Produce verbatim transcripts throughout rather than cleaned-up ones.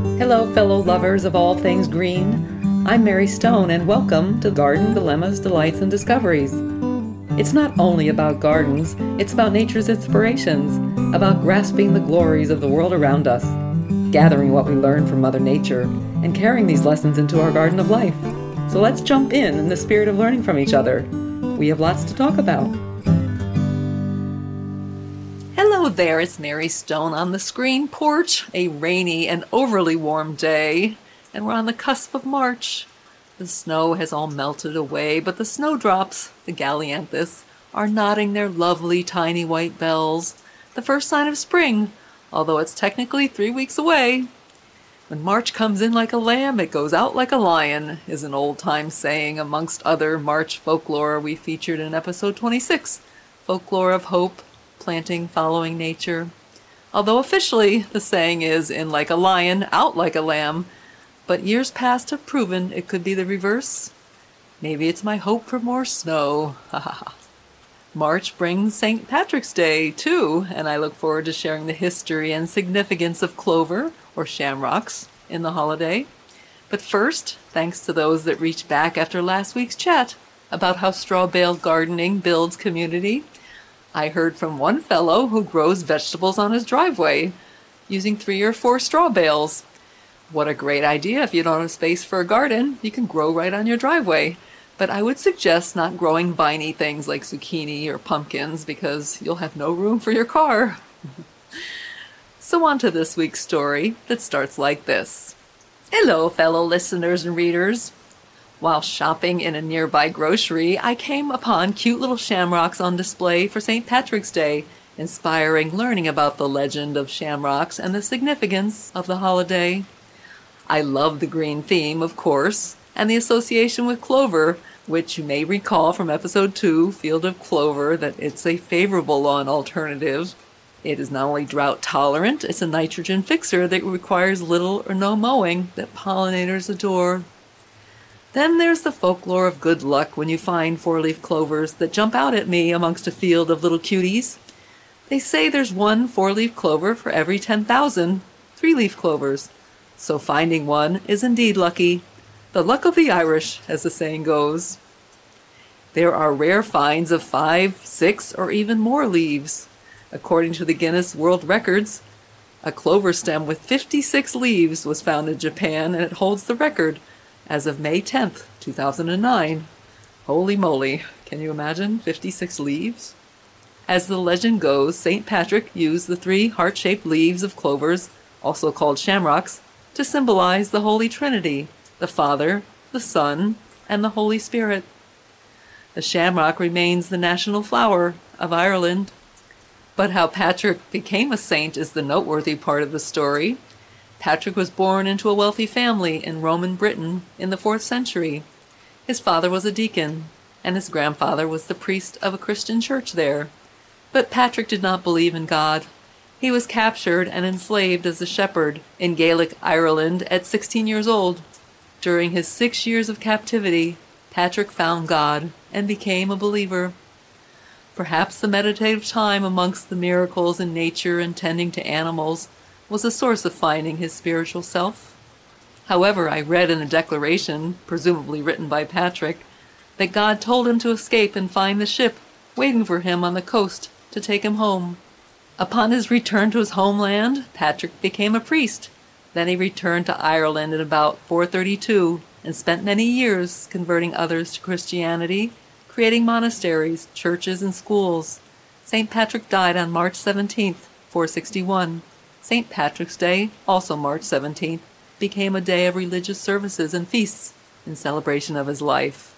Hello, fellow lovers of all things green. I'm Mary Stone, and welcome to Garden Dilemmas, Delights, and Discoveries. It's not only about gardens, it's about nature's inspirations, about grasping the glories of the world around us, gathering what we learn from Mother Nature, and carrying these lessons into our garden of life. So let's jump in in the spirit of learning from each other. We have lots to talk about. Hello there, it's Mary Stone on the screen porch. A rainy and overly warm day, and we're on the cusp of March. The snow has all melted away, but the snowdrops, the gallianthus, are nodding their lovely tiny white bells. The first sign of spring, although it's technically three weeks away. When March comes in like a lamb, it goes out like a lion, is an old-time saying amongst other March folklore we featured in episode twenty-six, Folklore of Hope, Planting Following Nature. Although officially, the saying is in like a lion, out like a lamb, but years past have proven it could be the reverse. Maybe it's my hope for more snow. March brings Saint Patrick's Day, too, and I look forward to sharing the history and significance of clover, or shamrocks, in the holiday. But first, thanks to those that reached back after last week's chat about how straw bale gardening builds community, I heard from one fellow who grows vegetables on his driveway using three or four straw bales. What a great idea. If you don't have space for a garden, you can grow right on your driveway. But I would suggest not growing viney things like zucchini or pumpkins because you'll have no room for your car. So on to this week's story that starts like this. Hello, fellow listeners and readers. While shopping in a nearby grocery, I came upon cute little shamrocks on display for Saint Patrick's Day, inspiring learning about the legend of shamrocks and the significance of the holiday. I love the green theme, of course, and the association with clover, which you may recall from episode two, Field of Clover, that it's a favorable lawn alternative. It is not only drought tolerant, it's a nitrogen fixer that requires little or no mowing that pollinators adore. Then there's the folklore of good luck when you find four-leaf clovers that jump out at me amongst a field of little cuties. They say there's one four-leaf clover for every ten thousand three-leaf clovers. So finding one is indeed lucky. The luck of the Irish, as the saying goes. There are rare finds of five, six, or even more leaves. According to the Guinness World Records, a clover stem with fifty-six leaves was found in Japan, and it holds the record as of May tenth, two thousand nine. Holy moly, can you imagine fifty-six leaves? As the legend goes, Saint Patrick used the three heart-shaped leaves of clovers, also called shamrocks, to symbolize the Holy Trinity, the Father, the Son, and the Holy Spirit. The shamrock remains the national flower of Ireland. But how Patrick became a saint is the noteworthy part of the story. Patrick was born into a wealthy family in Roman Britain in the fourth century. His father was a deacon, and his grandfather was the priest of a Christian church there. But Patrick did not believe in God. He was captured and enslaved as a shepherd in Gaelic Ireland at sixteen years old. During his six years of captivity, Patrick found God and became a believer. Perhaps the meditative time amongst the miracles in nature and tending to animals was a source of finding his spiritual self. However, I read in a declaration, presumably written by Patrick, that God told him to escape and find the ship waiting for him on the coast to take him home. Upon his return to his homeland, Patrick became a priest. Then he returned to Ireland in about four thirty-two and spent many years converting others to Christianity, creating monasteries, churches, and schools. Saint Patrick died on March seventeenth, four sixty-one. Saint Patrick's Day, also March seventeenth, became a day of religious services and feasts in celebration of his life.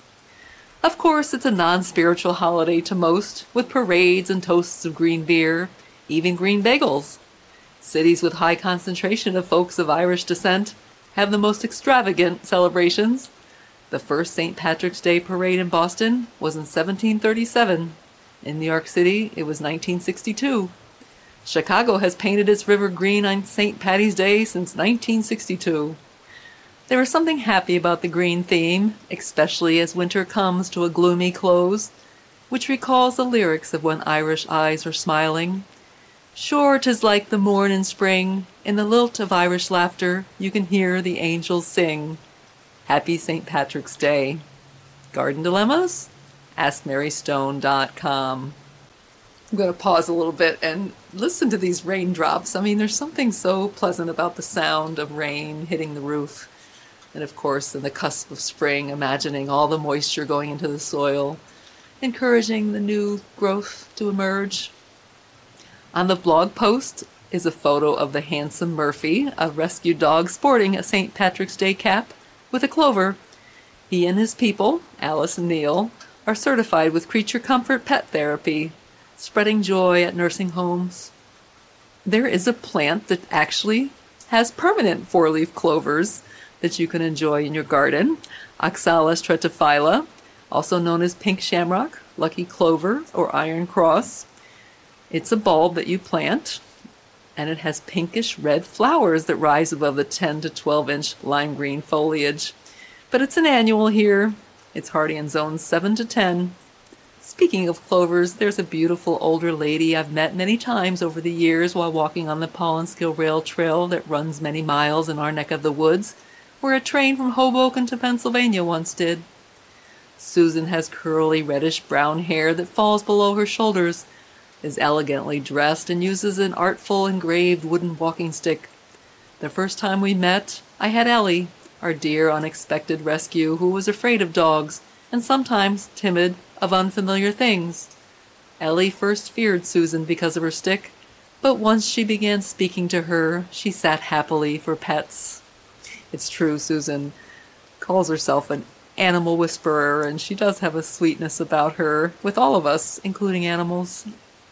Of course, it's a non-spiritual holiday to most, with parades and toasts of green beer, even green bagels. Cities with high concentration of folks of Irish descent have the most extravagant celebrations. The first Saint Patrick's Day parade in Boston was in seventeen thirty-seven. In New York City, it was nineteen sixty-two. Chicago has painted its river green on Saint Patty's Day since nineteen sixty-two. There is something happy about the green theme, especially as winter comes to a gloomy close, which recalls the lyrics of When Irish Eyes Are Smiling. Sure, 'tis like the morn in spring, in the lilt of Irish laughter you can hear the angels sing. Happy Saint Patrick's Day. Garden Dilemmas? Ask Mary Stone dot com. I'm going to pause a little bit and listen to these raindrops. I mean, there's something so pleasant about the sound of rain hitting the roof. And of course, in the cusp of spring, imagining all the moisture going into the soil, encouraging the new growth to emerge. On the blog post is a photo of the handsome Murphy, a rescue dog sporting a Saint Patrick's Day cap with a clover. He and his people, Alice and Neil, are certified with Creature Comfort Pet Therapy, spreading joy at nursing homes. There is a plant that actually has permanent four-leaf clovers that you can enjoy in your garden. Oxalis tretophylla, also known as pink shamrock, lucky clover, or iron cross. It's a bulb that you plant, and it has pinkish red flowers that rise above the ten to twelve inch lime green foliage. But it's an annual here. It's hardy in zones seven to ten. Speaking of clovers, there's a beautiful older lady I've met many times over the years while walking on the Pollenskill Rail Trail that runs many miles in our neck of the woods, where a train from Hoboken to Pennsylvania once did. Susan has curly reddish-brown hair that falls below her shoulders, is elegantly dressed, and uses an artful engraved wooden walking stick. The first time we met, I had Ellie, our dear unexpected rescue, who was afraid of dogs and sometimes timid of unfamiliar things. Ellie first feared Susan because of her stick, but once she began speaking to her, she sat happily for pets. It's true, Susan calls herself an animal whisperer, and she does have a sweetness about her, with all of us, including animals.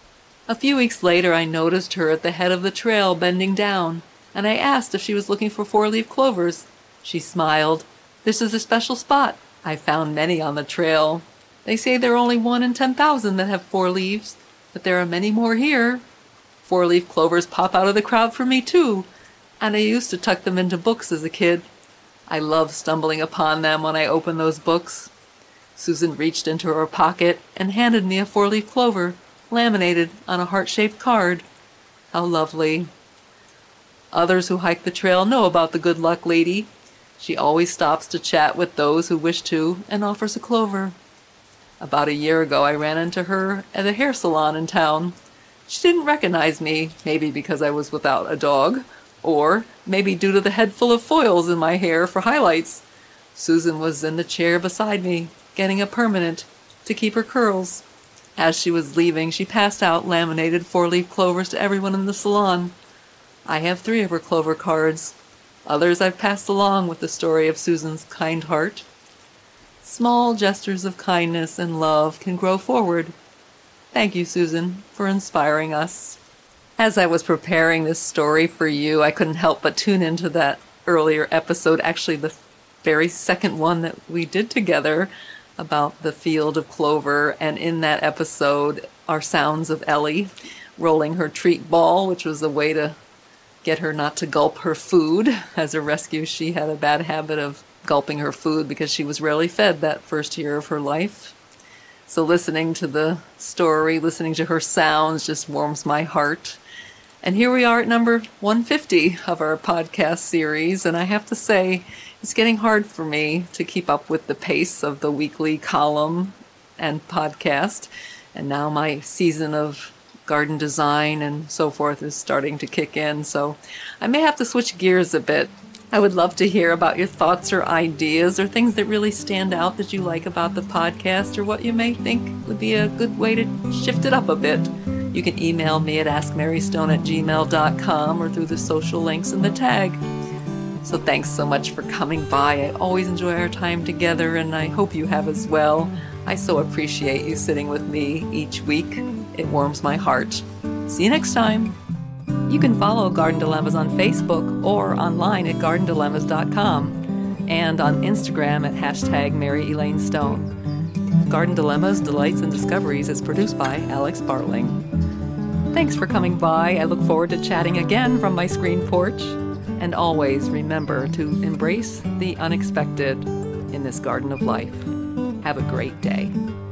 A few weeks later, I noticed her at the head of the trail bending down, and I asked if she was looking for four-leaf clovers. She smiled. This is a special spot. I found many on the trail. They say there are only one in ten thousand that have four leaves, but there are many more here. Four-leaf clovers pop out of the crowd for me, too, and I used to tuck them into books as a kid. I love stumbling upon them when I open those books. Susan reached into her pocket and handed me a four-leaf clover, laminated on a heart-shaped card. How lovely. Others who hike the trail know about the good luck lady. She always stops to chat with those who wish to and offers a clover. About a year ago, I ran into her at a hair salon in town. She didn't recognize me, maybe because I was without a dog, or maybe due to the head full of foils in my hair for highlights. Susan was in the chair beside me, getting a permanent to keep her curls. As she was leaving, she passed out laminated four-leaf clovers to everyone in the salon. I have three of her clover cards. Others I've passed along with the story of Susan's kind heart. Small gestures of kindness and love can grow forward. Thank you, Susan, for inspiring us. As I was preparing this story for you, I couldn't help but tune into that earlier episode, actually the very second one that we did together, about the field of clover, and in that episode are sounds of Ellie rolling her treat ball, which was a way to get her not to gulp her food. As a rescue, she had a bad habit of gulping her food because she was rarely fed that first year of her life. So listening to the story, listening to her sounds just warms my heart. And here we are at number one fifty of our podcast series, and I have to say, it's getting hard for me to keep up with the pace of the weekly column and podcast. And now my season of garden design and so forth is starting to kick in, so I may have to switch gears a bit. I would love to hear about your thoughts or ideas or things that really stand out that you like about the podcast, or what you may think would be a good way to shift it up a bit. You can email me at ask mary stone at gmail dot com or through the social links in the tag. So thanks so much for coming by. I always enjoy our time together, and I hope you have as well. I so appreciate you sitting with me each week. It warms my heart. See you next time. You can follow Garden Dilemmas on Facebook or online at garden dilemmas dot com and on Instagram at hashtag Mary Elaine Stone. Garden Dilemmas, Delights, and Discoveries is produced by Alex Bartling. Thanks for coming by. I look forward to chatting again from my screen porch. And always remember to embrace the unexpected in this garden of life. Have a great day.